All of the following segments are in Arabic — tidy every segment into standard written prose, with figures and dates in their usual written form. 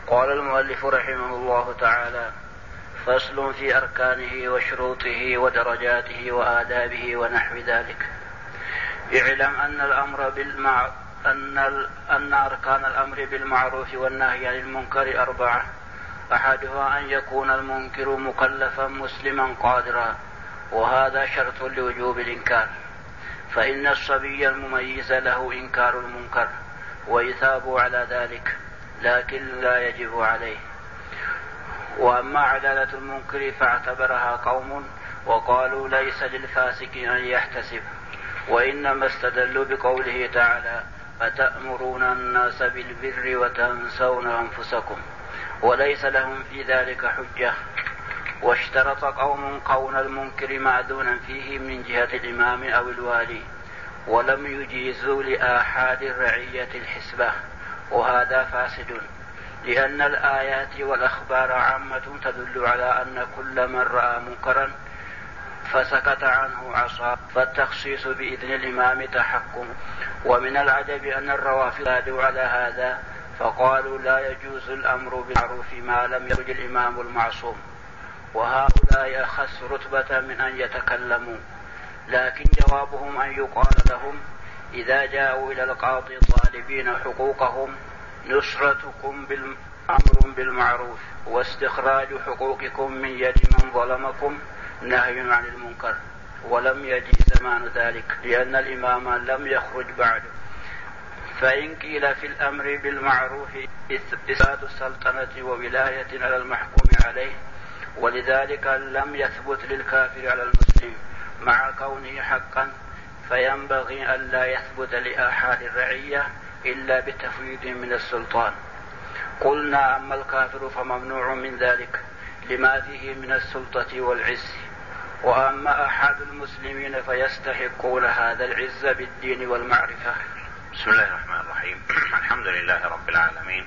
قال المؤلف رحمه الله تعالى: فصل في أركانه وشروطه ودرجاته وآدابه ونحو ذلك. اعلم أن أركان الأمر بالمعروف والنهي عن المنكر 4. أحدها أن يكون المنكر مكلفا مسلما قادرا، وهذا شرط لوجوب الإنكار، فإن الصبي المميز له إنكار المنكر ويثاب على ذلك، لكن لا يجب عليه. وأما عدالة المنكر فاعتبرها قوم وقالوا ليس للفاسق أن يحتسب، وإنما استدلوا بقوله تعالى: أتأمرون الناس بالبر وتنسون أنفسكم، وليس لهم في ذلك حجة. واشترط قوم كون المنكر مأذونا فيه من جهة الإمام أو الوالي، ولم يجيزوا لآحاد الرعية الحسبة، وهذا فاسد، لأن الآيات والأخبار عامة تدل على أن كل من رأى منكرا فسكت عنه عصى، فالتخصيص بإذن الإمام تحكم. ومن العجب أن الروافض زادوا على هذا فقالوا لا يجوز الأمر بالمعروف ما لم يخرج الإمام المعصوم، وهؤلاء أخس رتبة من أن يتكلموا، لكن جوابهم أن يقال لهم: إذا جاءوا إلى القاضي طالبين حقوقهم نصرتكم أمر بالمعروف، واستخراج حقوقكم من يد من ظلمكم نهي عن المنكر. ولم يجي زمان ذلك، لأن الإمام لم يخرج بعد. فإن قيل في الأمر بالمعروف إثبات السلطنة وولاية على المحكوم عليه، ولذلك لم يثبت للكافر على المسلم مع كونه حقا، فينبغي أن لا يثبت لآحاد الرعية إلا بتفويض من السلطان. قلنا: أما الكافر فممنوع من ذلك لما فيه من السلطة والعز، وأما آحاد المسلمين فيستحقون هذا العز بالدين والمعرفة. بسم الله الرحمن الرحيم. الحمد لله رب العالمين،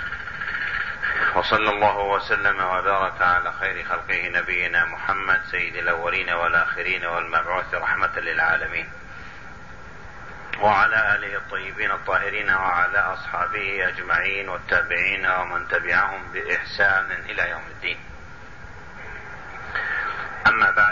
وصلى الله وسلم وبارك على خير خلقه نبينا محمد سيد الأولين والآخرين والمبعوث رحمة للعالمين، وعلى آله الطيبين الطاهرين وعلى أصحابه أجمعين والتابعين ومن تبعهم بإحسان إلى يوم الدين. أما بعد،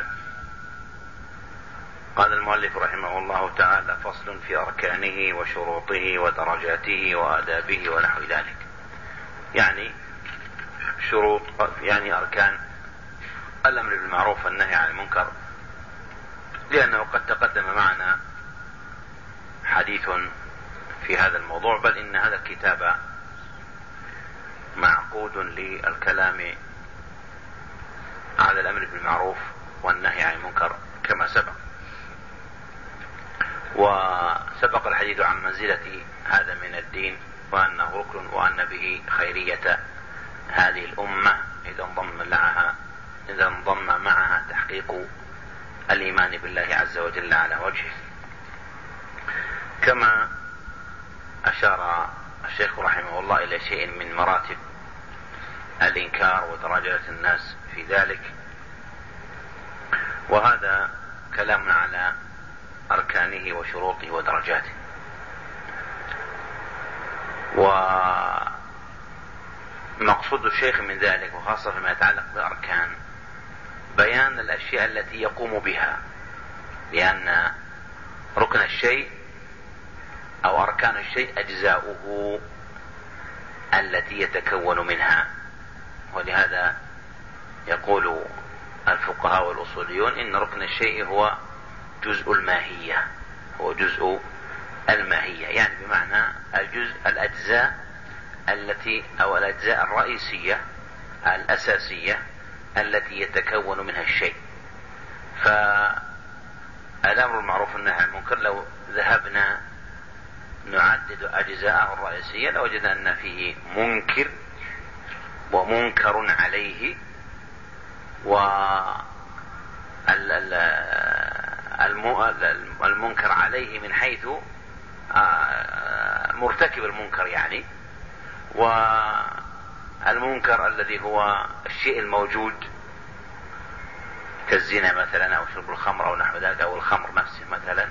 قال المؤلف رحمه الله تعالى: فصل في أركانه وشروطه ودرجاته وآدابه ونحو ذلك. يعني شروط، يعني أركان الأمر بالمعروف والنهي عن المنكر، لأنه قد تقدم معنا حديث في هذا الموضوع، بل إن هذا الكتاب معقود للكلام على الأمر بالمعروف والنهي عن المنكر كما سبق. وسبق الحديث عن منزلة هذا من الدين، وأنه ركن، وأن به خيرية هذه الأمة إذا انضم معها تحقيق الإيمان بالله عز وجل على وجهه. كما أشار الشيخ رحمه الله إلى شيء من مراتب الإنكار ودرجات الناس في ذلك، وهذا كلام على أركانه وشروطه ودرجاته. ومقصود الشيخ من ذلك، وخاصة فيما يتعلق بالأركان، بيان الأشياء التي يقوم بها، لأن ركن الشيء أو أركان الشيء أجزاؤه التي يتكون منها. ولهذا يقول الفقهاء والأصوليون إن ركن الشيء هو جزء الماهية، هو جزء الماهية، يعني بمعنى الأجزاء التي أو الأجزاء الرئيسية الأساسية التي يتكون منها الشيء. فالأمر المعروف والنهي عن المنكر لو ذهبنا نعدد أجزاءه الرئيسية لوجدنا أن فيه منكر ومنكر عليه، والمنكر عليه من حيث مرتكب المنكر يعني، والمنكر الذي هو الشيء الموجود كالزنا مثلا أو شرب الخمر أو نحو ذلك، أو الخمر نفسه مثلا،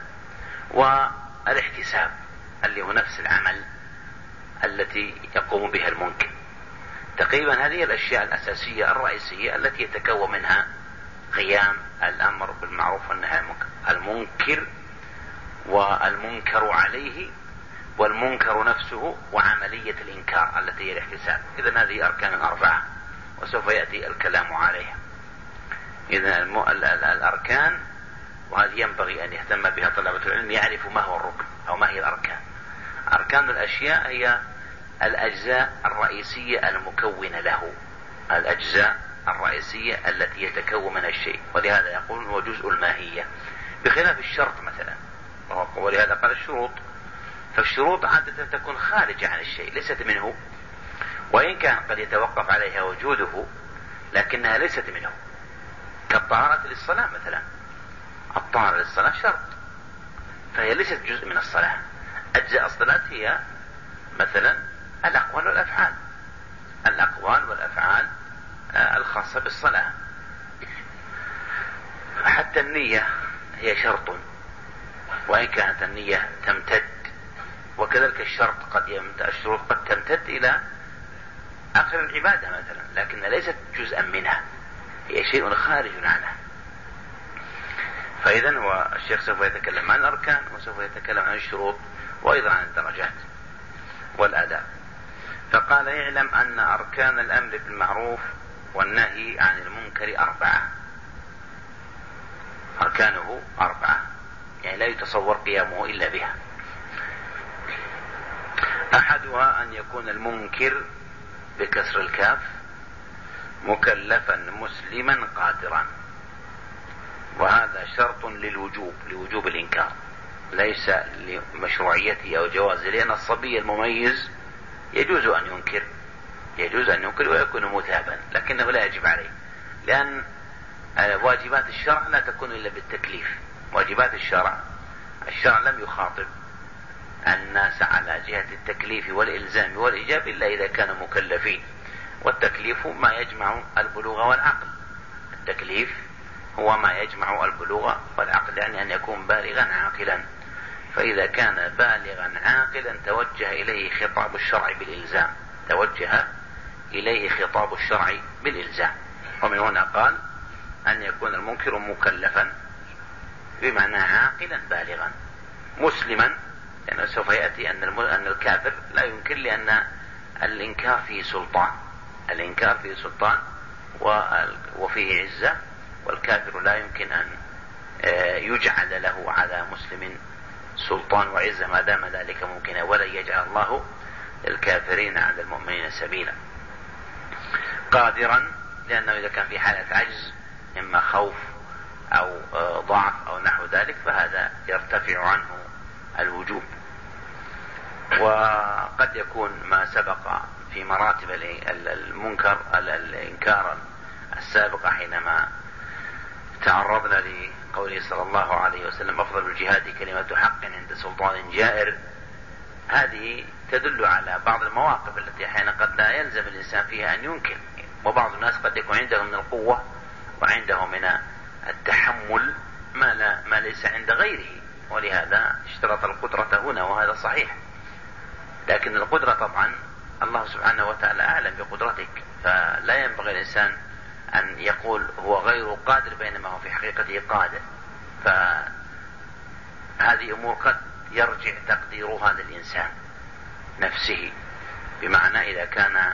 والاحتساب اللي هو نفس العمل التي يقوم بها المنكر. تقريبا هذه الأشياء الأساسية الرئيسية التي يتكون منها قيام الأمر بالمعروف والنهي عن المنكر: المنكر والمنكر عليه والمنكر نفسه وعملية الإنكار التي هي الاحتساب. إذن هذه أركان 4 وسوف يأتي الكلام عليها. إذن الأركان، وهذه ينبغي أن يهتم بها طلبة العلم، يعرف ما هو الركن أو ما هي الأركان. أركان الأشياء هي الأجزاء الرئيسية المكونة له، الأجزاء الرئيسية التي يتكون منها الشيء، ولهذا يقول هو جزء الماهية، بخلاف الشرط مثلا. ولهذا قال الشروط، فالشروط عادة تكون خارجة عن الشيء، ليست منه، وإن كان قد يتوقف عليها وجوده لكنها ليست منه، كالطهارة للصلاة مثلا. الطهارة للصلاة شرط، فهي ليست جزء من الصلاة. أجزاء الصلاة هي مثلا الأقوال والأفعال، الأقوال والأفعال الخاصة بالصلاة. حتى النية هي شرط، وإن كانت النية تمتد، وكذلك الشرط الشروط قد تمتد إلى آخر العبادة مثلا، لكن ليست جزءا منها، هي شيء خارج عنها. فإذن هو الشيخ سوف يتكلم عن الأركان، وسوف يتكلم عن الشروط، وأيضا عن الدرجات والآداب. فقال: اعلم أن أركان الأمر بالمعروف والنهي عن المنكر 4. أركانه 4، يعني لا يتصور قيامه إلا بها. أحدها أن يكون المنكر بكسر الكاف مكلفا مسلما قادرا، وهذا شرط لوجوب الإنكار، ليس لمشروعيته أو جوازه، لأن الصبي المميز يجوز أن ينكر ويكون مثابا، لكنه لا يجب عليه، لأن واجبات الشرع لا تكون إلا بالتكليف. واجبات الشرع لم يخاطب الناس على جهة التكليف والإلزام والإيجاب إلا إذا كانوا مكلفين، والتكليف ما يجمع البلوغ والعقل. التكليف هو ما يجمع البلوغ والعقل، يعني أن يكون بالغا عاقلا. فإذا كان بالغا عاقلا توجه إليه خطاب الشرع بالإلزام. ومن هنا قال أن يكون المنكر مكلفا بمعنى عاقلا بالغا مسلما، لأنه سوف يأتي أن الكافر لا ينكر، لأن الإنكار فيه سلطان وفيه عزة، والكافر لا يمكن أن يجعل له على مسلم سلطان وعزة ما دام ذلك ممكنا، ولن يجعل الله الكافرين على المؤمنين سبيلا. قادرا، لأنه إذا كان في حالة عجز إما خوف أو ضعف أو نحو ذلك فهذا يرتفع عنه الوجوب. وقد يكون ما سبق في مراتب المنكر الإنكار السابقة حينما تعرضنا لقوله صلى الله عليه وسلم: أفضل الجهاد كلمة حق عند سلطان جائر. هذه تدل على بعض المواقف التي أحيانا قد لا يلزم الإنسان فيها أن ينكر، وبعض الناس قد يكون عنده من القوة وعنده من التحمل ما ليس عند غيره، ولهذا اشترط القدرة هنا، وهذا صحيح. لكن القدرة طبعا الله سبحانه وتعالى أعلم بقدرتك، فلا ينبغي الإنسان أن يقول هو غير قادر بينما هو في حقيقته قادر. فهذه أمور قد يرجع تقديرها للإنسان نفسه، بمعنى إذا كان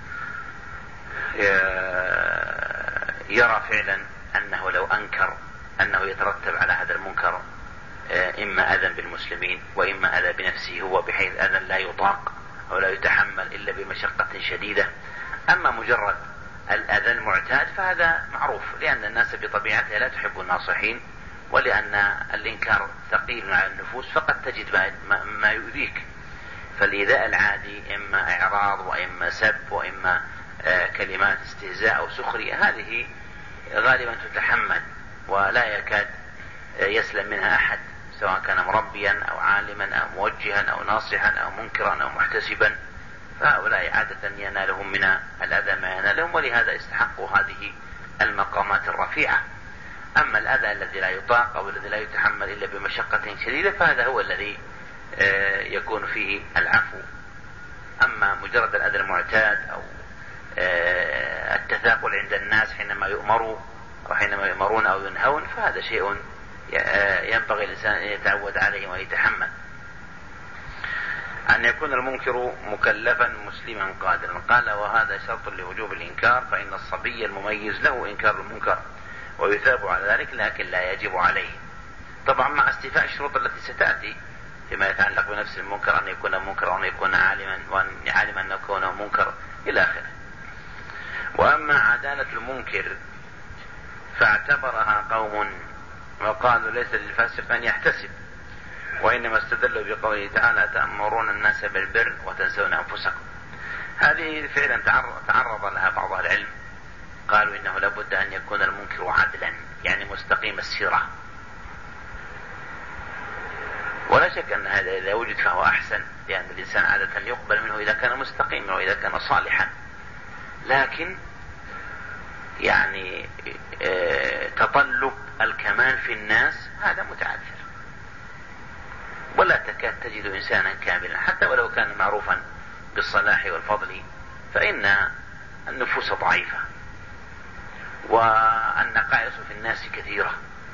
يرى فعلا أنه لو أنكر أنه يترتب على هذا المنكر إما أذى بالمسلمين وإما أذى بنفسه هو، بحيث أذى لا يطاق أو لا يتحمل إلا بمشقة شديدة. أما مجرد الأذى المعتاد فهذا معروف، لأن الناس بطبيعتها لا تحب الناصحين، ولأن الإنكار ثقيل على النفوس، فقد تجد ما يؤذيك. فالإيذاء العادي إما إعراض وإما سب وإما كلمات استهزاء أو سخرية، هذه غالبا تتحمل ولا يكاد يسلم منها أحد، سواء كان مربيا أو عالما أو موجها أو ناصحا أو منكرا أو محتسبا، فهؤلاء عادة ينالهم من الأذى ما ينالهم، ولهذا استحقوا هذه المقامات الرفيعة. أما الأذى الذي لا يطاق أو الذي لا يتحمل إلا بمشقة شديدة فهذا هو الذي يكون فيه العفو. أما مجرد الأذى المعتاد أو التثاقل عند الناس حينما يؤمروا وحينما يؤمرون أو ينهون، فهذا شيء ينبغي الإنسان أن يتعود عليه ويتحمل. أن يكون المنكر مكلفا مسلما قادرا. قال وهذا شرط لوجوب الإنكار، فإن الصبي المميز له إنكار المنكر ويثاب على ذلك، لكن لا يجب عليه، طبعا مع استيفاء الشروط التي ستأتي فيما يتعلق بنفس المنكر، أن يكون منكرا وأن يكون عالما وأن يعلم أن يكون منكر إلى آخره. وأما عدالة المنكر فاعتبرها قوم وقالوا ليس للفاسق أن يحتسب، وإنما استدلوا بقوله تعالى تأمرون الناس بالبر وتنسون أنفسكم. هذه فعلا تعرض لها بعض العلم، قالوا إنه لابد أن يكون المنكر عدلا، يعني مستقيم السيرة، ولا شك أن هذا إذا وجد فهو أحسن، لأن الإنسان عادة يقبل منه إذا كان مستقيما وإذا كان صالحا، لكن يعني تطلب الكمال في الناس هذا متعذر، ولا تكاد تجد إنسانا كاملا حتى ولو كان معروفا بالصلاح والفضل، فإن النفوس ضعيفة والنقائص في الناس كثيرة،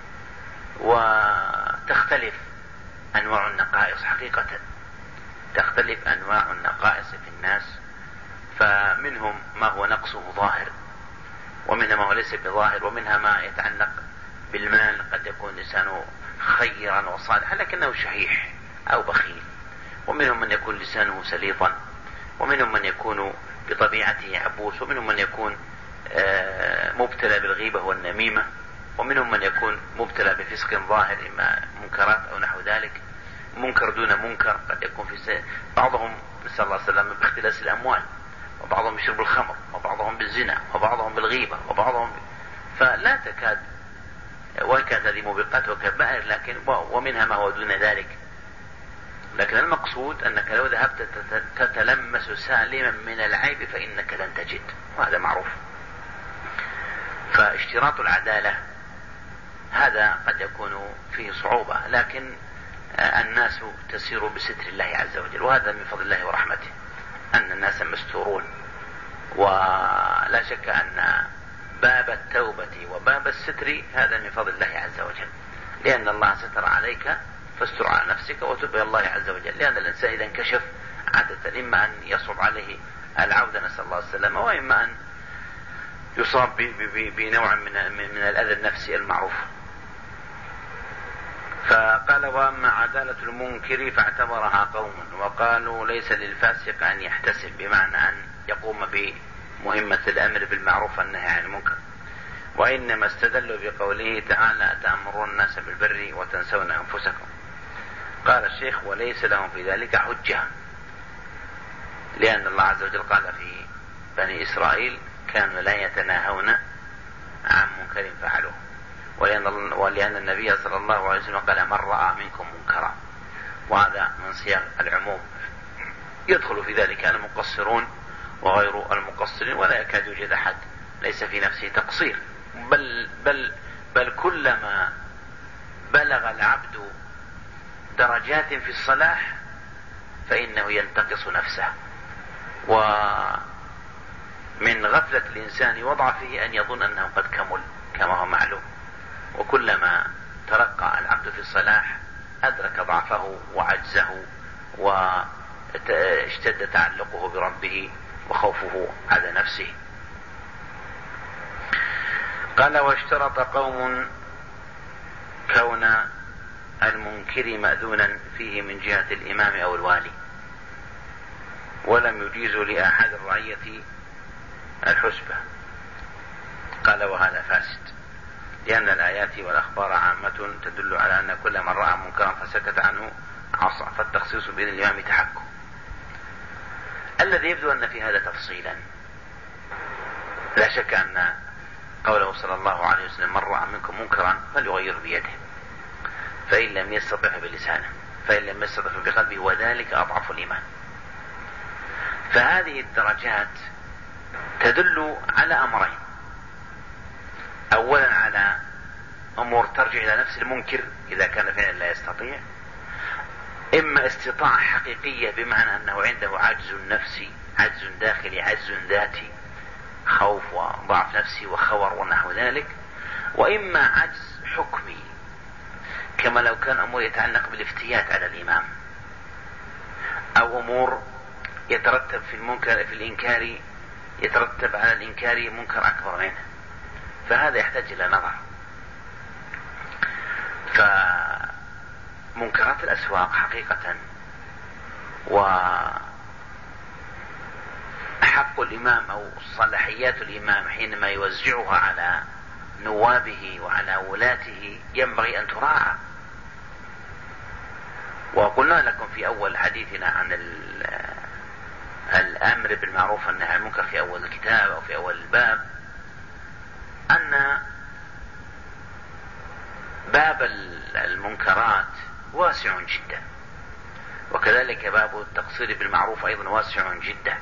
وتختلف أنواع النقائص حقيقة، تختلف أنواع النقائص في الناس، فمنهم ما هو نقصه ظاهر، ومنها ما هو ليس بظاهر، ومنها ما يتعلق بالمال، قد يكون لسانه خيرا وصالحا لكنه شحيح أو بخيل، ومنهم من يكون لسانه سليطا، ومنهم من يكون بطبيعته عبوس، ومنهم من يكون مبتلى بالغيبة والنميمة، ومنهم من يكون مبتلى بفسق ظاهر إما منكرات أو نحو ذلك، منكر دون منكر، قد يكون في بعضهم نسأل الله السلامة باختلاس الأموال، وبعضهم يشرب الخمر، وبعضهم بالزنا، وبعضهم بالغيبة، وبعضهم فلا تكاد، وإن كانت هذه موبقات وكبائر لكن ومنها ما هو دون ذلك، لكن المقصود أنك لو ذهبت تتلمس سالما من العيب فإنك لن تجد، وهذا معروف. فاشتراط العدالة هذا قد يكون فيه صعوبة، لكن الناس تسير بستر الله عز وجل، وهذا من فضل الله ورحمته أن الناس مستورون، ولا شك أن باب التوبة وباب الستر هذا من فضل الله عز وجل، لأن الله ستر عليك فاستر على نفسك وتب إلى الله عز وجل، لأن الإنسان إذا انكشف عادة إما أن يصعب عليه العودة نسأل الله السلامة، وإما أن يصاب بنوع من الأذى النفسي المعروف. فقال وأما عدالة المنكر فاعتبرها قوم وقالوا ليس للفاسق أن يحتسب، بمعنى أن يقوم بمهمة الأمر بالمعروف والنهي عن المنكر، وإنما استدلوا بقوله تعالى تأمرون الناس بالبر وتنسون أنفسكم. قال الشيخ وليس لهم في ذلك حجة، لأن الله عز وجل قال في بني إسرائيل كانوا لا يتناهون عن منكر فعلوه، ولأن النبي صلى الله عليه وسلم قال من رأى منكم منكرا، وهذا من صيغ العموم، يدخل في ذلك المقصرون وغير المقصرين، ولا يكاد يوجد أحد ليس في نفسه تقصير، بل كلما بلغ العبد درجات في الصلاح فإنه ينتقص نفسه، ومن غفلة الإنسان وضعفه أن يظن أنه قد كمل كما هو معلوم، وكلما ترقى العبد في الصلاح أدرك ضعفه وعجزه واشتد تعلقه بربه وخوفه على نفسه. قال واشترط قوم كون المنكر مأذونا فيه من جهة الإمام أو الوالي، ولم يجيزوا لأحد الرعية الحسبة. قال وهذا فاسد، لأن الآيات والأخبار عامة تدل على أن كل من رأى منكرا فسكت عنه عصى، فالتخصيص بين الإمام تحكم. الذي يبدو أن في هذا تفصيلا، لا شك أن قوله صلى الله عليه وسلم من رأى منكم منكرا فليغير بيده، فإن لم يستطع بلسانه، فإن لم يستطع بقلبه، وذلك أضعف الإيمان. فهذه الدرجات تدل على أمرين، أولا على أمور ترجع إلى نفس المنكر إذا كان فعلا لا يستطيع، إما استطاعة حقيقية بمعنى أنه عنده عجز نفسي، عجز داخلي، عجز ذاتي، خوف وضعف نفسي وخور ونحو ذلك، وإما عجز حكمي كما لو كان أمور يتعلق بالافتيات على الإمام، أو أمور يترتب في المنكر في الإنكار، يترتب على الإنكار منكر أكبر منه، فهذا يحتاج إلى نظر. فمنكرات الأسواق حقيقة وحق الإمام أو صلاحيات الإمام حينما يوزعها على نوابه وعلى ولاته ينبغي أن تراعى. وقلنا لكم في أول حديثنا عن الأمر بالمعروف والنهي عن المنكر في أول الكتاب أو في أول الباب أن باب المنكرات واسع جدا، وكذلك باب التقصير بالمعروف أيضا واسع جدا،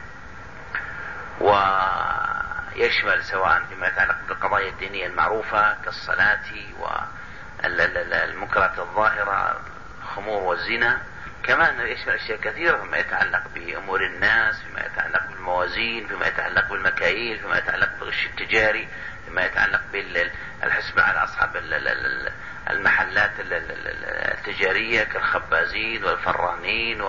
ويشمل سواء فيما يتعلق بالقضايا الدينية المعروفة كالصلاة والمنكرات الظاهرة الخمور والزنا، كما أنه يشمل أشياء كثيرة فيما يتعلق بأمور الناس، فيما يتعلق بالموازين، فيما يتعلق بالمكاييل، فيما يتعلق بالغش التجاري، فيما يتعلق بالحسبة على أصحاب المحلات التجارية كالخبازين والفرانين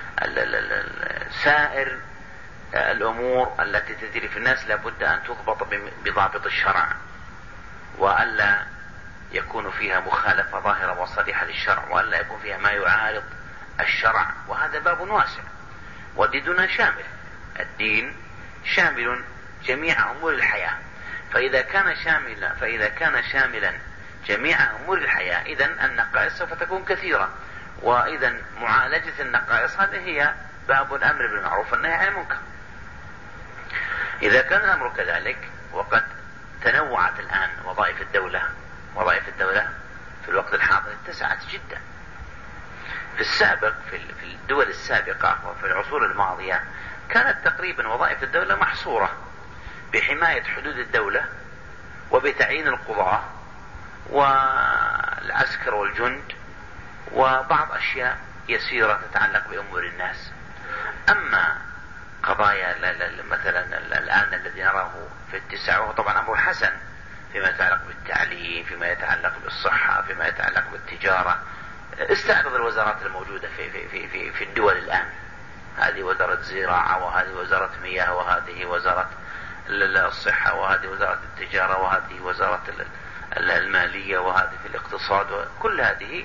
وسائر الأمور التي تجري في الناس لابد أن تضبط بضابط الشرع، وألا يكون فيها مخالفة ظاهرة وصريحة للشرع، وألا يكون فيها ما يعارض الشرع. وهذا باب واسع، وديننا شامل، الدين شامل جميع أمور الحياة، فإذا كان شاملا جميع أمور الحياة إذن النقائص سوف تكون كثيرة، وإذا معالجة النقائص هذه هي باب الأمر بالمعروف والنهي عن المنكر. إذا كان الأمر كذلك وقد تنوعت الآن وظائف الدولة في الوقت الحاضر اتسعت جدا. في السابق في الدول السابقة وفي العصور الماضية كانت تقريبا وظائف الدولة محصورة بحماية حدود الدولة وبتعيين القضاة والعسكر والجند وبعض أشياء يسيرة تتعلق بأمور الناس. أما قضايا مثلا الآن الذي نراه في اتساع، وهو طبعا أمر حسن فيما يتعلق بالتعليم، فيما يتعلق بالصحة، فيما يتعلق بالتجارة، استعرض الوزارات الموجودة في الدول الآن، هذه وزارة الزراعة، وهذه وزارة مياه، وهذه وزارة الصحة، وهذه وزارة التجارة، وهذه وزارة المالية، وهذه في الاقتصاد، وكل هذه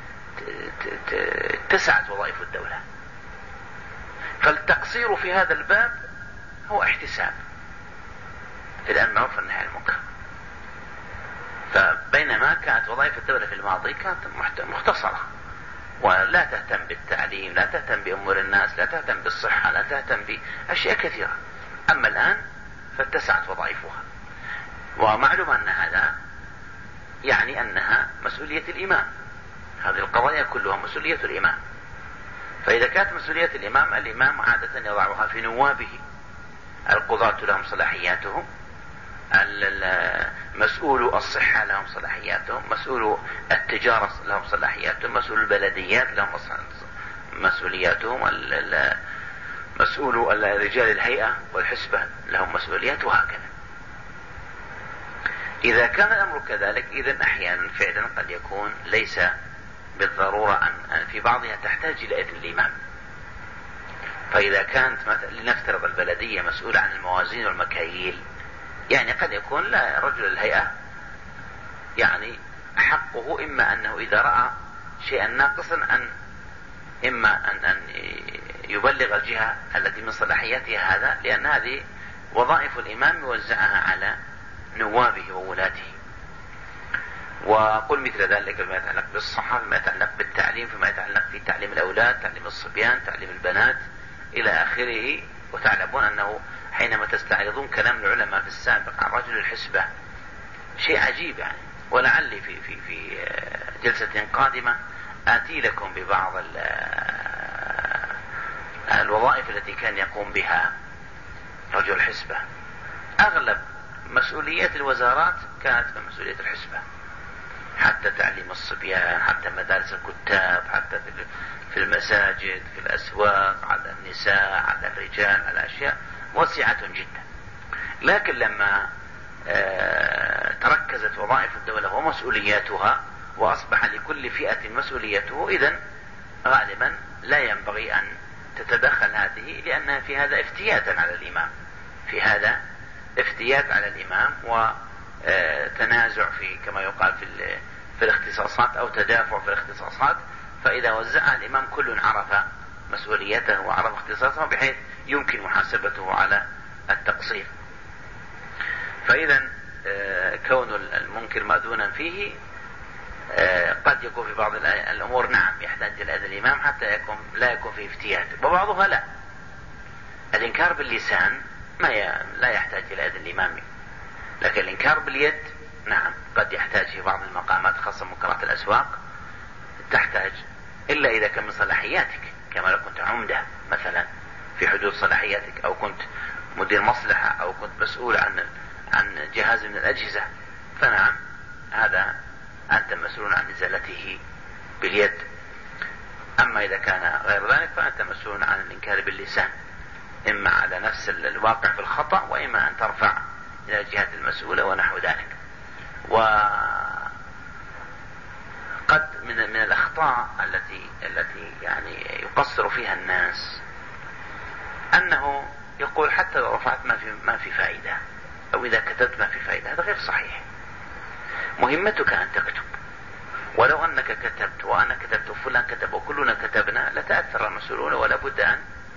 اتسعت وظائف الدولة. فالتقصير في هذا الباب هو احتساب في الأمر بالمعروف والنهي عن المنكر. فبينما كانت وظائف الدولة في الماضي كانت مختصرة ولا تهتم بالتعليم، لا تهتم بأمور الناس، لا تهتم بالصحة، لا تهتم بأشياء كثيرة. أما الآن فاتسعت وظائفها، ومعلوم أن هذا يعني أنها مسؤولية الإمام، هذه القضايا كلها مسؤولية الإمام. فإذا كانت مسؤولية الإمام عادة يضعها في نوابه، القضاة لهم صلاحياتهم، مسؤول الصحة لهم صلاحياتهم، مسؤول التجارة لهم صلاحياتهم، مسؤول البلديات لهم مسؤولياتهم، مسؤول رجال الهيئة والحسبة لهم مسؤوليات، وهكذا. إذا كان الأمر كذلك إذن أحيانا فعلا قد يكون ليس بالضرورة أن في بعضها تحتاج إلى إذن الإمام. فإذا كانت لنفترض البلدية مسؤولة عن الموازين والمكاييل، يعني قد يكون لا رجل الهيئة يعني حقه إما أنه إذا رأى شيئا ناقصا إما أن يبلغ الجهة التي من صلاحياتها هذا، لأن هذه وظائف الإمام يوزعها على نوابه وولاته. وقل مثل ذلك فيما يتعلق بالصحة، فيما يتعلق بالتعليم، فيما يتعلق في تعليم الأولاد، تعليم الصبيان، تعليم البنات إلى آخره. وتعلمون أنه حينما تستعرضون كلام العلماء في السابق عن رجل الحسبة شيء عجيب يعني، ولعلي في جلسة قادمة آتي لكم ببعض الوظائف التي كان يقوم بها رجل الحسبة. أغلب مسؤوليات الوزارات كانت من مسؤولية الحسبة، حتى تعليم الصبيان، حتى مدارس الكتاب، حتى في المساجد، في الأسواق، على النساء، على الرجال، على أشياء واسعة جدا. لكن لما تركزت وظائف الدولة ومسؤولياتها وأصبح لكل فئة مسؤوليته، إذن غالبا لا ينبغي أن تتدخل هذه، لأنها في هذا افتيات على الإمام، في هذا افتيات على الإمام وتنازع في كما يقال في الاختصاصات أو تدافع في الاختصاصات. فإذا وزعها الإمام كل عرف مسؤوليته وعرف اختصاصه بحيث يمكن محاسبته على التقصير. فإذا كون المنكر مأذونا فيه قد يكون في بعض الأمور نعم يحتاج إلى إذن الإمام حتى لا يكون فيه افتيات، وبعضها لا. الإنكار باللسان لا يحتاج إلى إذن الإمام، لكن الإنكار باليد نعم قد يحتاج في بعض المقامات خاصة منكرات الأسواق، تحتاج إلا إذا كان من صلاحياتك، كما لو كنت عمدة مثلا في حدود صلاحياتك، أو كنت مدير مصلحة، أو كنت مسؤول عن جهاز من الأجهزة، فنعم هذا أنت مسؤول عن إزالته باليد. أما إذا كان غير ذلك فأنت مسؤول عن الإنكار باللسان، إما على نفس الواقع في الخطأ، وإما أن ترفع إلى الجهات المسؤولة ونحو ذلك. وقد من الأخطاء التي يعني يقصر فيها الناس أنه يقول حتى لو رفعت ما في فائدة، أو إذا كتبت ما في فائدة. هذا غير صحيح. مهمتك أن تكتب، ولو أنك كتبت وأنا كتبت وفلان كتب وكلنا كتبنا لتأثر المسؤولون، ولا بد أن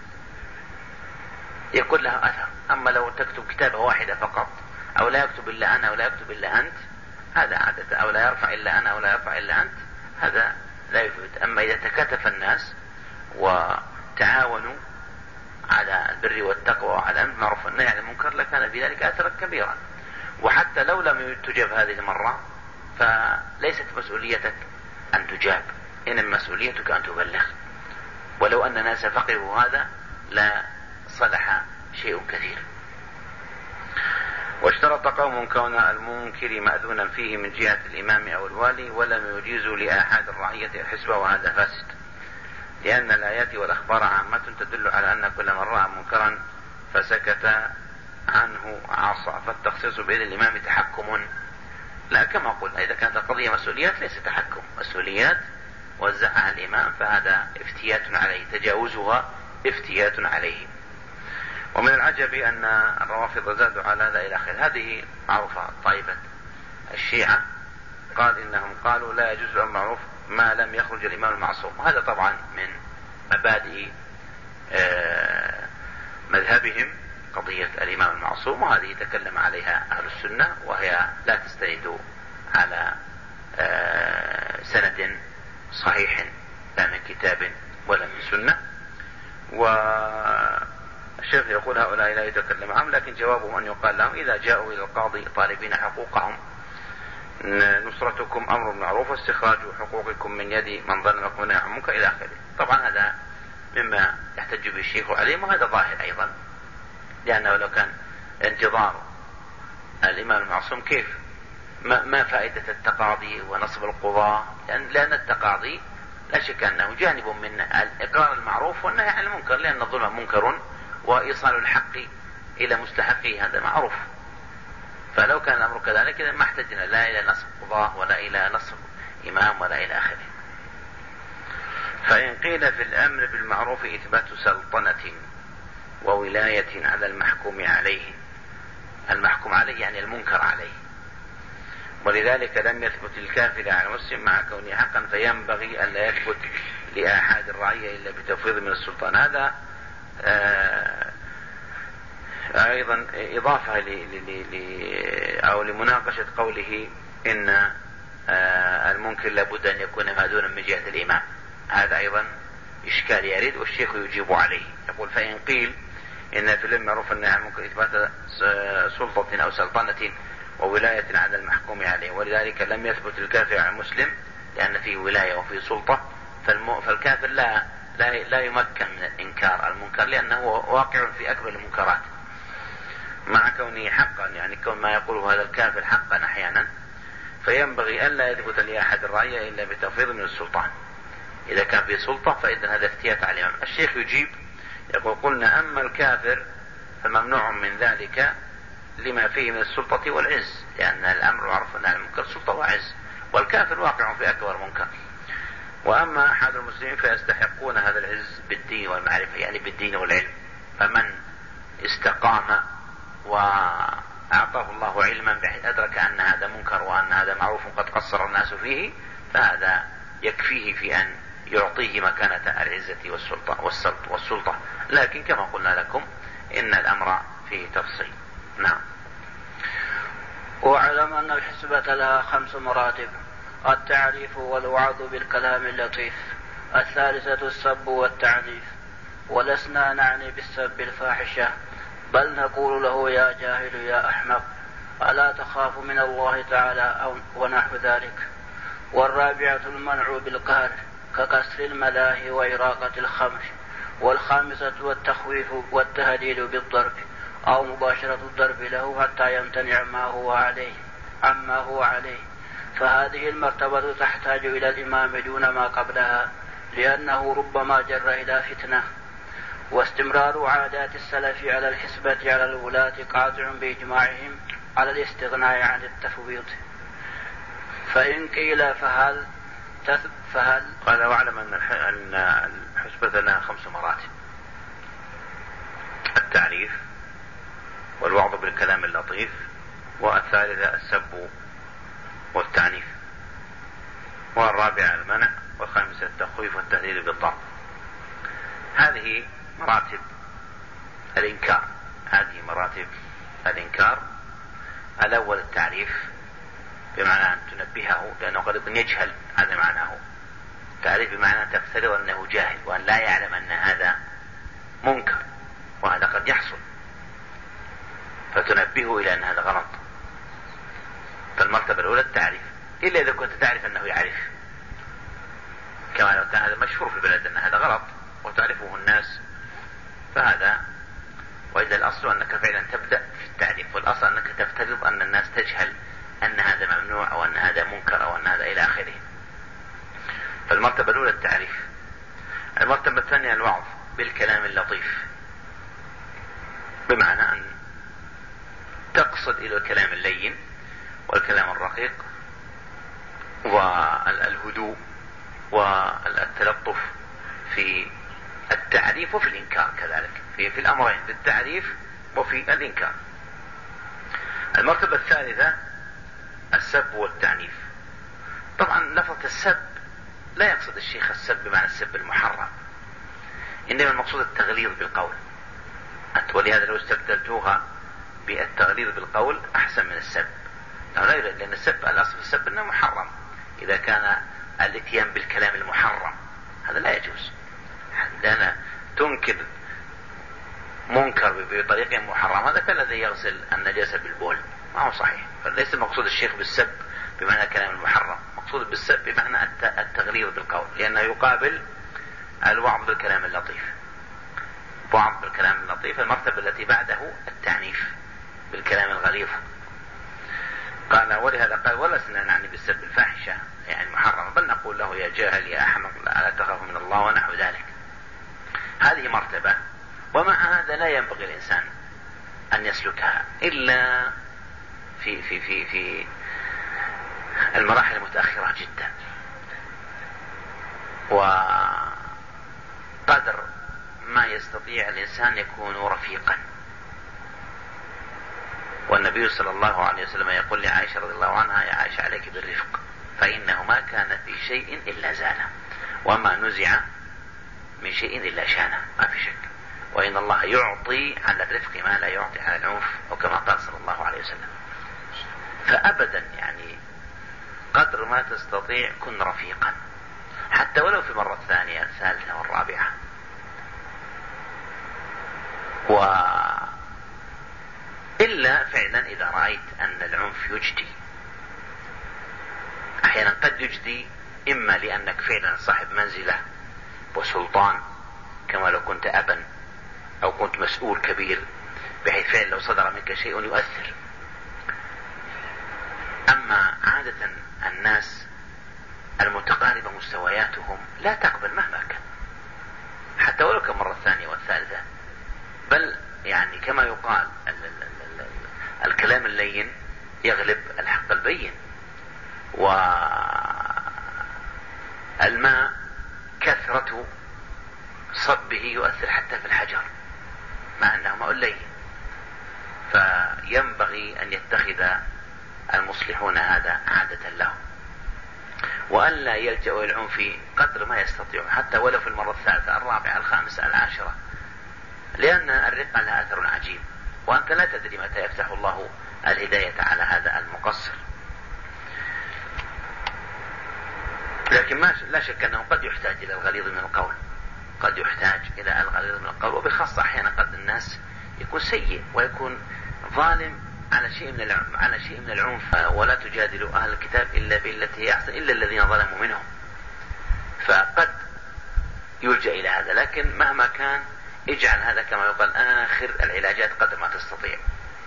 يكون لها أثر. أما لو تكتب كتابة واحدة فقط، أو لا يكتب إلا أنا ولا يكتب إلا أنت، هذا عادة، أو لا يرفع إلا أنا ولا يرفع إلا أنت، هذا لا يفيد. أما إذا تكاتف الناس وتعاونوا على البر والتقوى وعلى الأمر بالمعروف والنهي عن المنكر لكان في ذلك أثرا كبيرا. وحتى لو لم تجب هذه المرة فليست مسؤوليتك أن تجاب، إنما مسؤوليتك أن تبلغ. ولو أن الناس فقهوا هذا لا صلح شيء كثير. واشترط قوم كون المنكر مأذونا فيه من جهة الإمام أو الوالي، ولم يجيزوا لآحاد الرعية الحسبة، وهذا فاسد، لأن الآيات والأخبار عامة تدل على أن كل من رأى منكرا فسكت عنه عصى، فالتخصيص بيد الإمام تحكم. لا، كما قلنا إذا كانت القضية مسؤوليات ليس تحكم، مسؤوليات وزعها الإمام، فهذا افتيات عليه، تجاوزها افتيات عليه. ومن العجب أن الروافض زادوا على هذا إلى آخره. هذه معروفة طائفة الشيعة، قال إنهم قالوا لا يجوز المعروف ما لم يخرج الإمام المعصوم، وهذا طبعا من مبادئ مذهبهم قضية الإمام المعصوم، وهذه تكلم عليها أهل السنة، وهي لا تستند على سند صحيح لا من كتاب ولا من سنة. والشيخ يقول هؤلاء لا يتكلم عنهم، لكن جوابهم أن يقال لهم إذا جاءوا إلى القاضي طالبين حقوقهم نصرتكم أمر معروف واستخراج حقوقكم من يد من ظلمكم ونهى عن المنكر إلى آخره. طبعا هذا مما يحتج به الشيخ عليهم، وهذا ظاهر أيضا، لأنه لو كان انتظار الإمام المعصوم كيف ما فائدة التقاضي ونصب القضاة؟ لأن التقاضي لا شك أنه جانب من الإقرار المعروف والنهي عن المنكر، لأن الظلم منكر وإيصال الحق إلى مستحقه هذا معروف. فلو كان الأمر كذلك ما احتجنا لا إلى نصب قضاة ولا إلى نصب إمام ولا إلى آخره. فإن قيل في الأمر بالمعروف إثبات سلطنة وولاية على المحكوم عليه، المحكوم عليه يعني المنكر عليه، ولذلك لم يثبت الكافر على المسلم مع كونه حقا، فينبغي أن لا يثبت لأحد الرعية إلا بتفويض من السلطان. هذا أيضا إضافة أو لمناقشة قوله إن المنكر لابد أن يكون مأذونا من جهة الإمام. هذا أيضا إشكال يريد والشيخ يجيب عليه، يقول فإن قيل إن في المعروف والنهي عن المنكر إثبات سلطة أو سلطنة وولاية على المحكوم عليه، ولذلك لم يثبت الكافر على المسلم لأن فيه ولاية وفيه سلطة، فالكافر لا يمكن من إنكار المنكر لأنه واقع في أكبر المنكرات مع كونه حقا، يعني كون ما يقوله هذا الكافر حقا أحيانا، فينبغي ألا يثبت لأحد الرعية إلا بتفويض من السلطان. إذا كان في سلطة فإذا هذا افتيات عليه. الشيخ يجيب يقول قلنا أما الكافر فممنوع من ذلك لما فيه من السلطة والعز، لأن الأمر معروف أن المنكر سلطة وعز، والكافر واقع في أكبر منكر. وأما أحد المسلمين فيستحقون هذا العز بالدين والمعرفة، يعني بالدين والعلم. فمن استقام وأعطاه الله علما بحيث أدرك أن هذا منكر وأن هذا معروف قد قصر الناس فيه، فهذا يكفيه في أن يعطيه مكانة العزة والسلطة. لكن كما قلنا لكم إن الأمر فيه تفصيل. نعم. واعلم أن الحسبة لها 5 مراتب: التعريف والوعظ بالكلام اللطيف، الثالثة السب والتعنيف، ولسنا نعني بالسب الفاحشة، بل نقول له يا جاهل يا أحمق، ألا تخاف من الله تعالى ونحو ذلك. والرابعة المنع بالقهر ككسر الملاهي وإراقة الخمر. والخامسة التخويف والتهديد بالضرب أو مباشرة الضرب له حتى يمتنع عما هو عليه. فهذه المرتبة تحتاج إلى الإمام دون ما قبلها، لأنه ربما جر إلى فتنة. واستمرار عادات السلف على الحسبة على الولاة قاطع بإجماعهم على الاستغناء عن التفويض. فإن قيل فهل قال واعلم أن الحسبة لها 5 مراتب: التعريف، والوعظ بالكلام اللطيف، والثالثة السب والتعنيف، والرابعة المنع، والخامسة التخويف والتهديد بالضرب. هذه مراتب الإنكار. الأول التعريف، بمعنى أن تنبهه، لأنه قد يكون يجهل، هذا معناه. التعريف بمعنى أن تفترض أنه جاهل وأن لا يعلم أن هذا منكر، وهذا قد يحصل، فتنبهه إلى أن هذا غلط. فالمرتبة الأولى التعريف، إلا إذا كنت تعرف أنه يعرف، كما لو كان هذا مشهور في البلد أن هذا غلط وتعرفه الناس، فهذا. وإذا الأصل أنك فعلا تبدأ في التعريف، والأصل أنك تفترض أن الناس تجهل أن هذا ممنوع أو أن هذا منكر أو أن هذا إلى آخره. فالمرتبة الأولى التعريف. المرتبة الثانية الوعظ بالكلام اللطيف، بمعنى أن تقصد إلى الكلام اللين والكلام الرقيق والهدوء والتلطف في التعريف وفي الإنكار كذلك، في الأمرين، في التعريف وفي الإنكار. المرتبة الثالثة السب والتعنيف. طبعا لفظة السب لا يقصد الشيخ السب بمعنى السب المحرم، إنما المقصود التغليظ بالقول، ولهذا لو استبدلتوها بالتغليظ بالقول أحسن من السب، لأن السب الأصل في السب أنه محرم. إذا كان الاتيان بالكلام المحرم هذا لا يجوز، لأن تنكر منكر بطريقة محرم، هذا كالذي يغسل النجاسة بالبول، ما هو صحيح. فليس المقصود الشيخ بالسب بمعنى الكلام المحرم، مقصود بالسب بمعنى التغليظ بالقول، لأنه يقابل الوعظ بالكلام اللطيف. وعظ بالكلام اللطيف. المرتبة التي بعده التعنيف بالكلام الغليظ. قال ولهذا قال ولسنا نعني بالسب الفاحشة يعني المحرم، بل نقول له يا جاهل يا أحمق لا تخاف من الله ونحو ذلك. هذه مرتبة، ومع هذا لا ينبغي الإنسان أن يسلكها إلا في المراحل المتأخرة جدا، وقدر ما يستطيع الإنسان يكون رفيقا. والنبي صلى الله عليه وسلم يقول لعائشة رضي الله عنها يا عائشة عليك بالرفق فإنه ما كان في شيء إلا زانه وما نزع من شيء إلا شانه، ما في شك. وإن الله يعطي على الرفق ما لا يعطي على العنف، أو كما قال صلى الله عليه وسلم. فأبدا يعني قدر ما تستطيع كن رفيقا، حتى ولو في المرة الثانية الثالثة والرابعة. إلا فعلا إذا رأيت أن العنف يجدي، أحيانا قد يجدي إما لأنك فعلا صاحب منزلة وسلطان، كما لو كنت أبا أو كنت مسؤول كبير بحيث فعلا لو صدر منك شيء يؤثر. أما عادة الناس المتقاربة مستوياتهم لا تقبل مهما كان، حتى ولو كان مرة الثانية والثالثة. بل يعني كما يقال الكلام اللين يغلب الحق البين. والماء كثرة صبه يؤثر حتى في الحجر مع أنه ماء لين، فينبغي أن يتخذ المصلحون هذا عادة لهم، وألا يلجأوا إلى العنف قدر ما يستطيعون، حتى ولو في المرة الثالثة الرابعة الخامسة العاشرة، لأن الرقة لها أثر عجيب، وأنت لا تدري متى يفتح الله الهداية على هذا المقصر. لكن لا شك أنه قد يحتاج إلى الغليظ من القول، قد يحتاج إلى الغليظ من القول، وبخاصة أحيانا قد الناس يكون سيء ويكون ظالم على شيء من العنف، ولا تجادلوا أهل الكتاب إلا بالتي هي أحسن إلا الذين ظلموا منهم، فقد يلجأ إلى هذا. لكن مهما كان اجعل هذا كما يقال آخر العلاجات قدر ما تستطيع.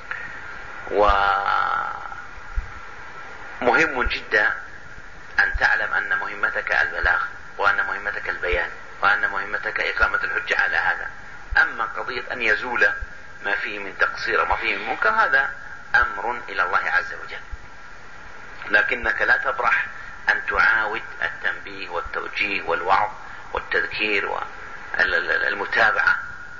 ومهم جدا أن تعلم أن مهمتك البلاغ، وأن مهمتك البيان، وأن مهمتك إقامة الحجة على هذا. أما قضية أن يزول ما فيه من تقصير وما فيه من منكر هذا أمر إلى الله عز وجل، لكنك لا تبرح أن تعاود التنبيه والتوجيه والوعظ والتذكير والمتابعة.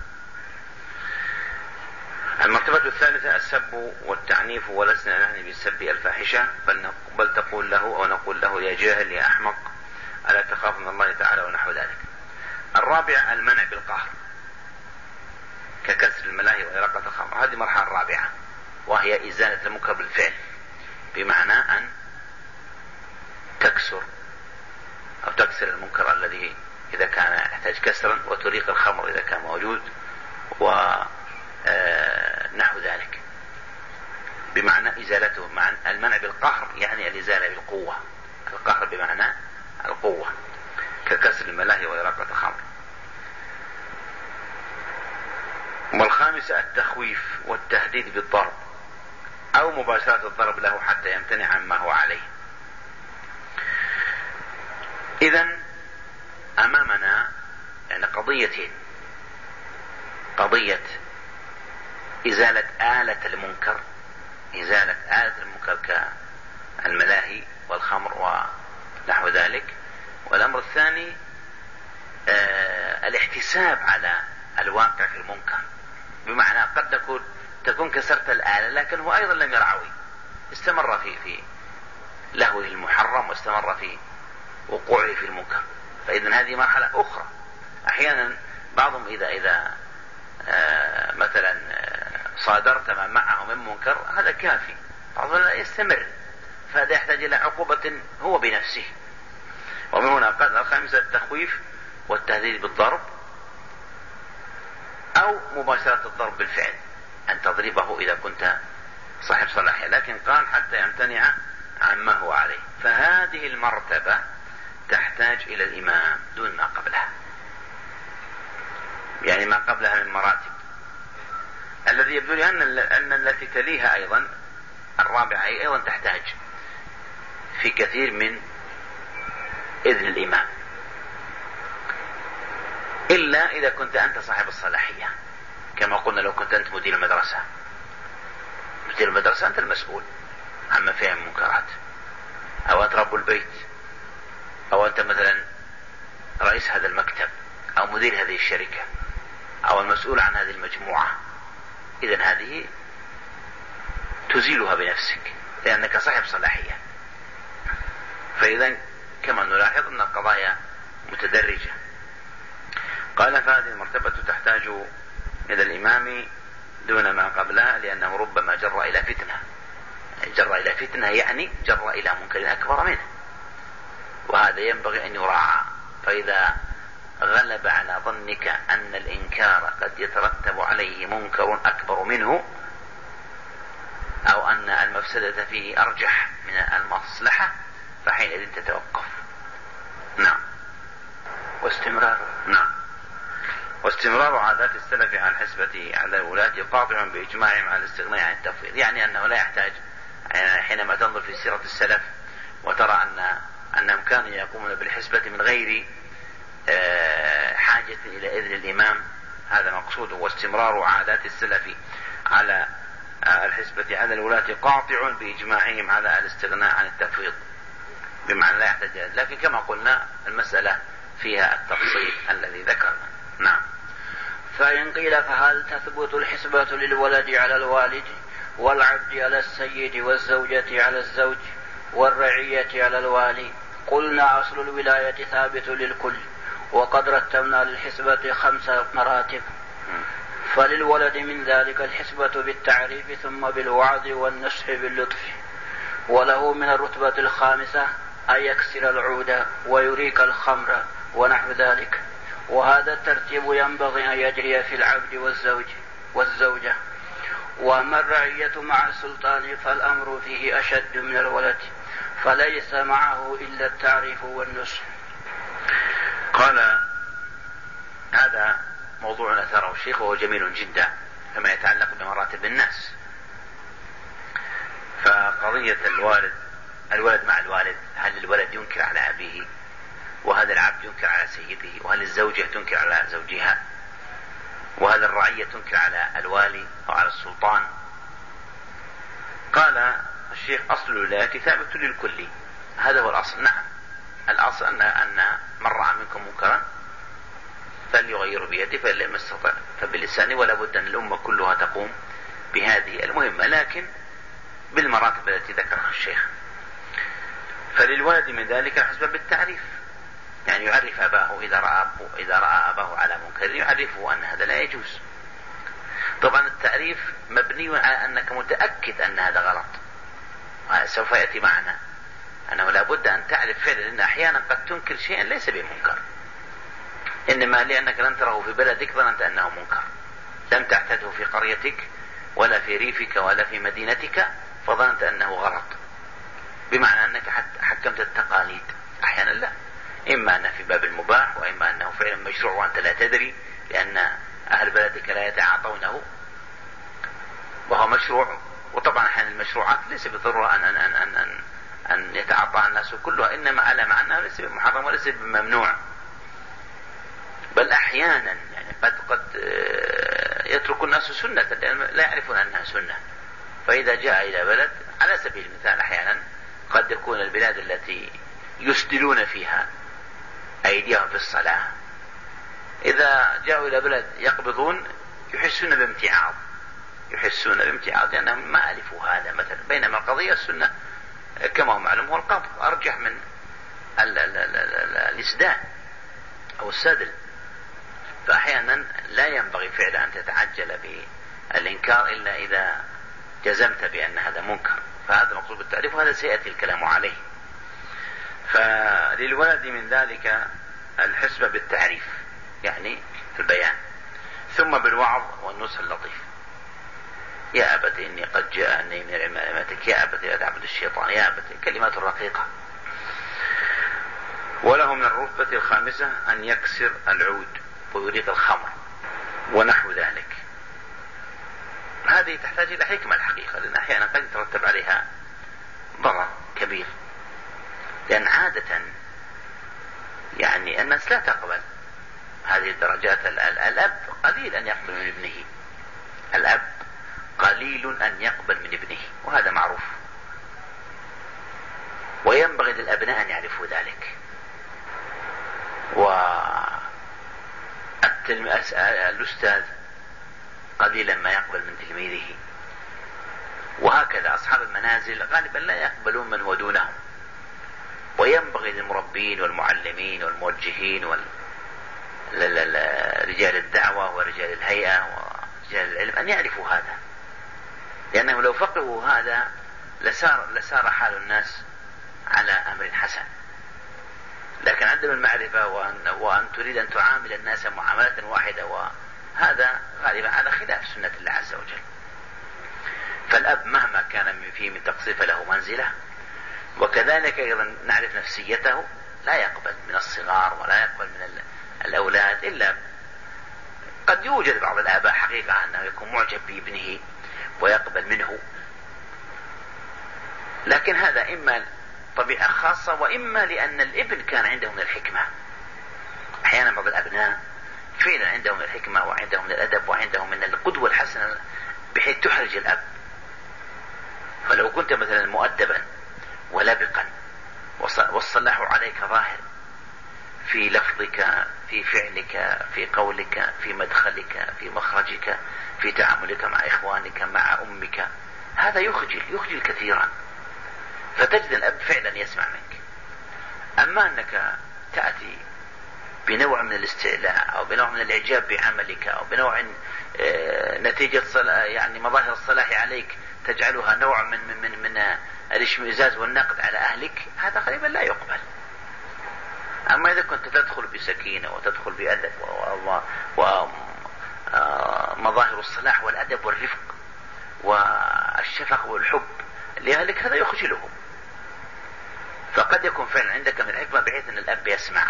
المرتبة الثالثة السب والتعنيف، ولسنا نعني بالسب الفاحشة، بل تقول له أو نقول له يا جاهل يا أحمق ألا تخاف من الله تعالى ونحو ذلك. الرابع المنع بالقهر ككسر الملاهي وإراقة الخمر، هذه المرحلة الرابعة، وهي إزالة المنكر بالفعل، بمعنى أن تكسر المنكر الذي إذا كان يحتاج كسرا، وتريق الخمر إذا كان موجود، ونحو ذلك، بمعنى إزالته. مع المنع بالقهر يعني الإزالة بالقوة، القهر بمعنى القوة ككسر الملاهي وإراقة الخمر. والخامسة التخويف والتهديد بالضرب أو مباشرة الضرب له حتى يمتنع عما هو عليه. إذن أمامنا يعني قضيتين: قضية إزالة آلة المنكر، كالملاهي والخمر ونحو ذلك، والأمر الثاني الاحتساب على الواقع في المنكر، بمعنى قد تكون كسرت الآلة لكن هو أيضا لم يرعوي، استمر في لهوه المحرم، واستمر في وقوعه في المنكر، فإذن هذه مرحلة أخرى. أحيانا بعضهم إذا مثلا صادرت ما معه من منكر هذا كافي، بعضهم لا يستمر، فهذا يحتاج إلى عقوبة هو بنفسه. ومن هنا قال الخامسة التخويف والتهديد بالضرب أو مباشرة الضرب بالفعل، أن تضربه إذا كنت صاحب صلاحية، لكن قال حتى يمتنع عما هو عليه. فهذه المرتبة تحتاج إلى الإمام دون ما قبلها، يعني ما قبلها من مراتب. الذي يبدو لي أن التي تليها أيضا الرابعة أيضا تحتاج في كثير من إذن الإمام، إلا إذا كنت أنت صاحب الصلاحية، كما قلنا لو كنت أنت مدير المدرسة أنت المسؤول عما فيها من منكرات، أو أنت رب البيت، أو أنت مثلا رئيس هذا المكتب، أو مدير هذه الشركة، أو المسؤول عن هذه المجموعة. إذن هذه تزيلها بنفسك لأنك صاحب صلاحية. فإذا كما نلاحظ أن القضايا متدرجة. قال فهذه المرتبة تحتاج إلى الإمام دون ما قبلها، لأنه ربما جر إلى فتنة، يعني جر إلى منكر أكبر منه، وهذا ينبغي أن يراعى. فإذا غلب على ظنك أن الإنكار قد يترتب عليه منكر أكبر منه، أو أن المفسدة فيه أرجح من المصلحة، فحينئذ تتوقف. نعم. واستمرار عادات السلف عن الحسبة على الولاة قاطع بإجماعهم على الاستغناء عن التفويض، يعني أنه لا يحتاج، حينما تنظر في سيرة السلف وترى أنهم كانوا يقومون بالحسبة من غير حاجة إلى إذن الإمام، هذا مقصود. واستمرار عادات السلف على الحسبة على الولاة قاطع بإجماعهم على الاستغناء عن التفويض، بمعنى لا يحتاج. لكن كما قلنا المسألة فيها التفصيل الذي ذكرنا. نعم. فإن قيل فهل تثبت الحسبة للولد على الوالد والعبد على السيد والزوجة على الزوج والرعية على الوالي؟ قلنا أصل الولاية ثابت للكل، وقد رتبنا للحسبة 5 مراتب. فللولد من ذلك الحسبة بالتعريف ثم بالوعظ والنصح باللطف، وله من الرتبة 5 أن يكسر العود ويريك الخمر ونحو ذلك. وهذا الترتيب ينبغي أن يجري في العبد والزوجة. وأما الرعية مع السلطان فالأمر فيه أشد من الولد، فليس معه إلا التعريف والنصح. قال هذا موضوع أثره الشيخ وهو جميل جدا فيما يتعلق بمراتب الناس. فقضية الولد مع الوالد، هل الولد ينكر على أبيه؟ وهل العبد ينكر على سيده؟ وهل الزوجة تنكر على زوجها؟ وهل الرعية تنكر على الوالي أو على السلطان؟ قال الشيخ أصل الولاية ثابت للكل، هذا هو الأصل. نعم، الأصل أن من رأى منكم منكرا فليغير بيده، فإن لم يستطع فبلسانه، ولا بد أن الأمة كلها تقوم بهذه المهمة، لكن بالمراتب التي ذكرها الشيخ. فللولد من ذلك الحسبة بالتعريف، يعني يعرف أباه إذا رأى أباه على منكر يعرفه أن هذا لا يجوز. طبعا التعريف مبني على أنك متأكد أن هذا غلط، وهذا سوف يأتي معنا أنه لا بد أن تعرف فعلا، لأن أحيانا قد تنكر شيئا ليس بمنكر، إنما لأنك لم تره في بلدك ظننت أنه منكر، لم تعتده في قريتك ولا في ريفك ولا في مدينتك فظننت أنه غلط، بمعنى أنك حكمت التقاليد. أحيانا لا، إما أنه في باب المباح، وإما أنه فعلا مشروع وأنت لا تدري، لأن أهل بلدك لا يتعاطونه وهو مشروع. وطبعا أحيانا المشروعات ليس بالضرورة أن يتعاطاها الناس كلها، إنما على معنى ليس بمحرم وليس بممنوع، بل أحيانا يعني قد يترك الناس سنة لأن لا يعرفون أنها سنة. فإذا جاء إلى بلد، على سبيل المثال أحيانا قد يكون البلاد التي يسدلون فيها أيديهم في الصلاة، إذا جاءوا إلى بلد يقبضون يحسون بامتعاض لأنهم ما ألفوا هذا مثلا، بينما القضية السنة كما هو معلوم هو القبض أرجح من الإسدال أو السدل. فأحيانا لا ينبغي فعلا أن تتعجل بالإنكار إلا إذا جزمت بأن هذا منكر، فهذا مقصود بالتعريف، وهذا سيأتي الكلام عليه. فللولد من ذلك الحسبة بالتعريف يعني البيان، ثم بالوعظ والنصح اللطيف. يا أبت إني قد جاءني من العلم علمتك، يا أبت لا تعبد الشيطان، يا أبت، كلمات رقيقة. وله من الرتبة 5 أن يكسر العود ويريق الخمر ونحو ذلك. هذه تحتاج إلى حكمة الحقيقة، لأن أحيانا قد يترتب عليها ضرر كبير، لأن عادة يعني الناس لا تقبل هذه الدرجات. الأب قليل أن يقبل من ابنه، الأب قليل أن يقبل من ابنه، وهذا معروف، وينبغي للأبناء أن يعرفوا ذلك. والأستاذ قليلا ما يقبل من تلميذه، وهكذا أصحاب المنازل غالبا لا يقبلون من هو دونهم. وينبغي للمربين والمعلمين والموجهين رجال الدعوة ورجال الهيئة ورجال العلم أن يعرفوا هذا، لأنهم لو فقهوا هذا لسار حال الناس على أمر حسن. لكن عندما المعرفة وأن تريد أن تعامل الناس معاملة واحدة، وهذا غالبا على خلاف سنة الله عز وجل. فالأب مهما كان فيه من تقصير فله منزلة، وكذلك أيضا نعرف نفسيته، لا يقبل من الصغار ولا يقبل من الأولاد، إلا قد يوجد بعض الآباء حقيقة أنه يكون معجب بابنه ويقبل منه، لكن هذا إما طبيعة خاصة وإما لأن الابن كان عنده من الحكمة. أحيانا بعض الأبناء فعلا عندهم من الحكمة وعندهم من الأدب وعندهم من القدوة الحسنة بحيث تحرج الأب فلو كنت مثلا مؤدبا ولبقا والصلاح عليك ظاهر في لفظك، في فعلك، في قولك، في مدخلك، في مخرجك، في تعاملك مع إخوانك، مع أمك، هذا يخجل كثيرا، فتجد الأب فعلا يسمع منك. أما أنك تأتي بنوع من الاستعلاء أو بنوع من الإعجاب بعملك أو بنوع نتيجة يعني مظاهر الصلاح عليك تجعلها نوع من الاشمئزاز والنقد على أهلك، هذا غالبا لا يقبل. أما إذا كنت تدخل بسكينة وتدخل بأدب ومظاهر الصلاح والأدب والرفق والشفقة والحب لأهلك، هذا يخجلهم. فقد يكون فعلا عندك من الحكمة بحيث أن الأب يسمع.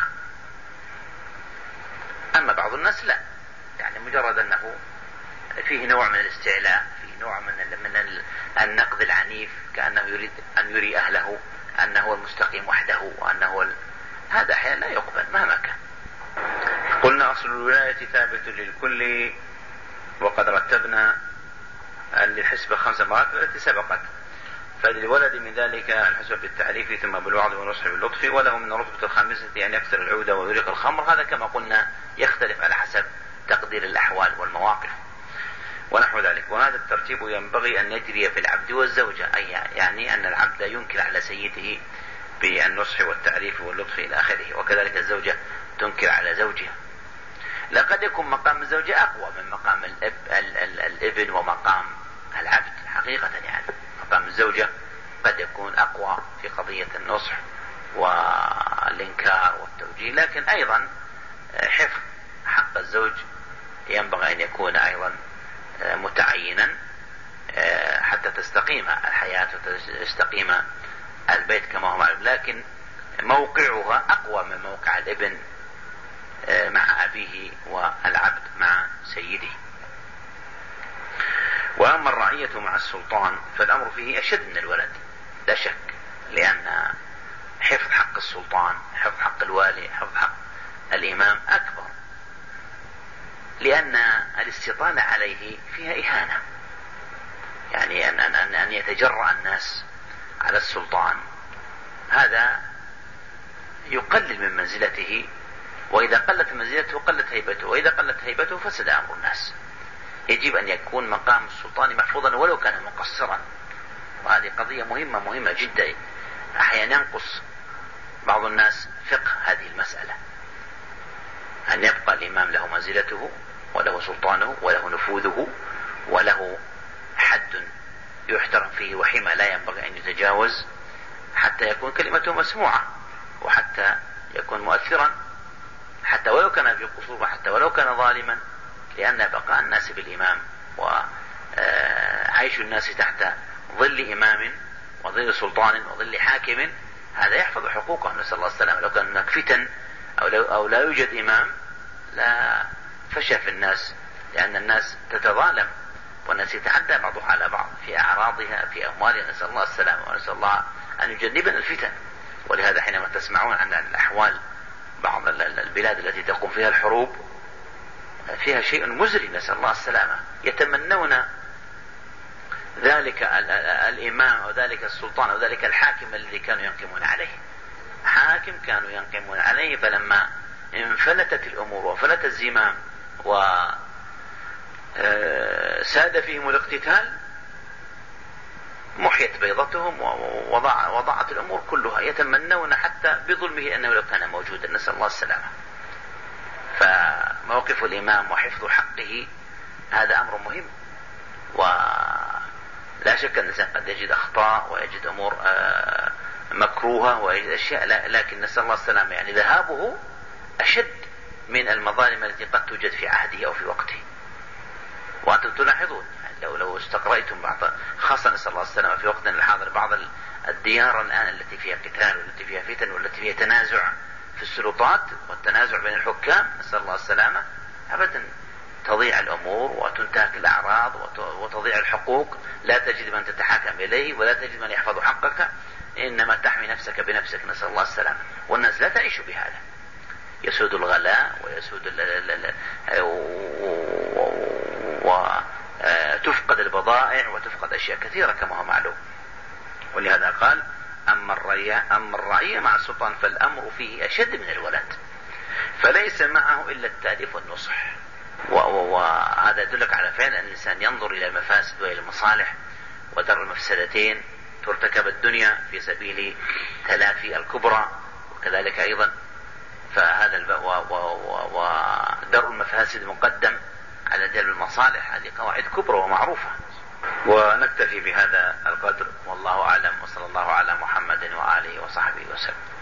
أما بعض الناس لا، يعني مجرد أنه فيه نوع من الاستعلاء، فيه نوع من النقد العنيف، كأنه يريد أن يري أهله أنه هو المستقيم وحده وأنه هذا أحيانا لا يقبل مهما كان. قلنا أصل الولاية ثابت للكل، وقد رتبنا للحسبة 5 مراتب التي سبقت، فللولد من ذلك الحسبة بالتعريف ثم بالوعظ والنصح باللطف، وله من الرتبة الخامسة أن يكسر العود ويريق الخمر. هذا كما قلنا يختلف على حسب تقدير الأحوال والمواقف ونحو ذلك. وهذا الترتيب ينبغي أن يجري في العبد والزوجة، أي يعني أن العبد لا ينكر على سيده بالنصح والتعريف واللطف إلى آخره، وكذلك الزوجة تنكر على زوجها. لقد يكون مقام الزوجة أقوى من مقام الابن ومقام العبد حقيقة، يعني مقام الزوجة قد يكون أقوى في قضية النصح والإنكار والتوجيه، لكن أيضا حفظ حق الزوج ينبغي أن يكون أيضا متعينا حتى تستقيم الحياة وتستقيم البيت كما هو معلوم، لكن موقعها أقوى من موقع الابن مع أبيه والعبد مع سيده. وأما الرعية مع السلطان فالأمر فيه أشد من الولد لا شك، لأن حفظ حق السلطان، حفظ حق الوالي، حفظ حق الإمام أكبر، لأن الاستطالة عليه فيها إهانة، يعني أن يتجرأ الناس على السلطان هذا يقلل من منزلته، وإذا قلت منزلته قلت هيبته، وإذا قلت هيبته فسد أمر الناس. يجب أن يكون مقام السلطان محفوظا ولو كان مقصرا، وهذه قضية مهمة جدا. أحيانا ينقص بعض الناس فقه هذه المسألة، أن يبقى الإمام له منزلته وله سلطانه وله نفوذه وله حد يحترم فيه وحما لا ينبغي أن يتجاوز، حتى يكون كلمته مسموعة وحتى يكون مؤثرا، حتى ولو كان في قصور وحتى ولو كان ظالما، لأن بقاء الناس بالإمام وعيش الناس تحت ظل إمام وظل سلطان وظل حاكم هذا يحفظ حقوقهم، نسأل الله السلامة. لو كان هناك فتن أو لا يوجد إمام لا فشى في الناس، لأن الناس تتظالم والناس يتعدى بعضها على بعض في أعراضها في أموالها، نسأل الله السلامة ونسأل الله أن يجنبنا الفتن. ولهذا حينما تسمعون عن الأحوال بعض البلاد التي تقوم فيها الحروب فيها شيء مزري، نسأل الله السلامة، يتمنون ذلك الإمام أو ذلك السلطان أو ذلك الحاكم الذي كانوا ينقمون عليه. حاكم كانوا ينقمون عليه، فلما انفلتت الأمور وفلت الزمام وساد فيهم الاقتتال محيت بيضتهم وضاعت الأمور كلها، يتمنون حتى بظلمه أنه لو كان موجودا، نسأل الله السلامة. فموقف الإمام وحفظ حقه هذا أمر مهم، ولا شك أن الإنسان قد يجد أخطاء ويجد أمور مكروهة ويجد أشياء، لكن نسأل الله السلامة، يعني ذهابه أشد من المظالم التي قد توجد في عهده أو في وقته. وأنتم تلاحظون لو استقرأتم بعض، خاصة نسأل الله السلامة في وقتنا الحاضر، بعض الديار الآن التي فيها قتال والتي فيها فتن والتي فيها تنازع في السلطات والتنازع بين الحكام، نسأل الله السلامة، أبدا تضيع الأمور وتنتهك الأعراض وتضيع الحقوق، لا تجد من تتحاكم إليه ولا تجد من يحفظ حقك، إنما تحمي نفسك بنفسك، نسأل الله السلامة. والناس لا تعيش بهذا، يسود الغلاء ويسود وتفقد البضائع وتفقد أشياء كثيرة كما هو معلوم. ولهذا قال أما الرعية مع السلطان فالأمر فيه أشد من الولد، فليس معه إلا التأليف والنصح. وهذا يدلك على فعل أن الإنسان ينظر إلى المفاسد وإلى المصالح ودرء المفسدتين ترتكب الدنيا في سبيل تلافي الكبرى، وكذلك أيضا فهذا ودرء المفاسد مقدم على جلب المصالح. هذه قواعد كبرى ومعروفة. ونكتفي بهذا القدر، والله أعلم، وصلى الله على محمد وآله وصحبه وسلم.